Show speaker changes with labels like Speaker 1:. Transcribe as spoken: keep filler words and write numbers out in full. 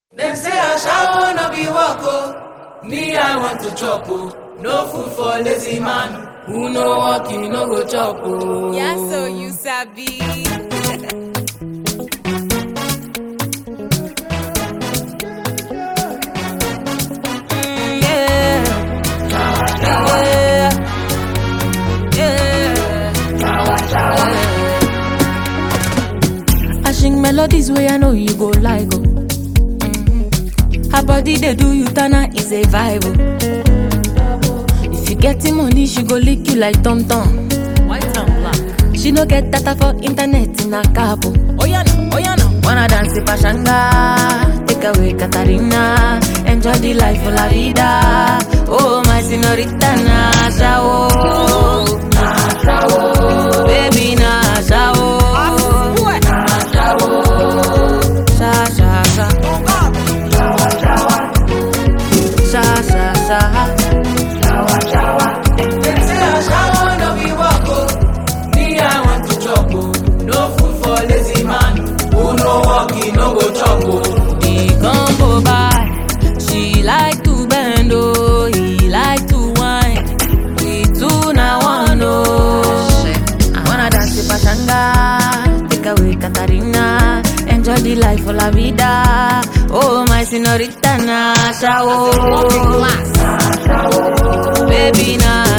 Speaker 1: Them say I shall wanna be wako. Me, I want to chop. Oh. No food for lazy man. Who no walk, you no go chop. Oh.
Speaker 2: Yeah, so you sabi. Mm, yeah. Yeah. I sing melodies where I know you go like. Oh. Her body they do you tana is a vibe. Oh. If you getting money, she go lick you like Tom Tom. White and black. She no get data for internet in a cabo. Oh yeah no, oh yeah no. Wanna dance the pashanga, take away Katarina, enjoy the life of la vida. Oh my señorita Nasha, oh, Nasha, oh, baby Nasha, oh, Nasha, oh, sha sha sha. Sha sha sha.
Speaker 1: Shower, shower. Them say I shall wanna be wako. Me, I want to chop. Oh. No food for lazy man. Who no walk, he no go chop. Oh.
Speaker 2: The combo by, she like to bend, oh, he like to whine. We two now one, oh. I wanna dance the pachanga, take away Katarina, enjoy the life of la vida. Oh my señorita Nasha, oh, baby Nasha.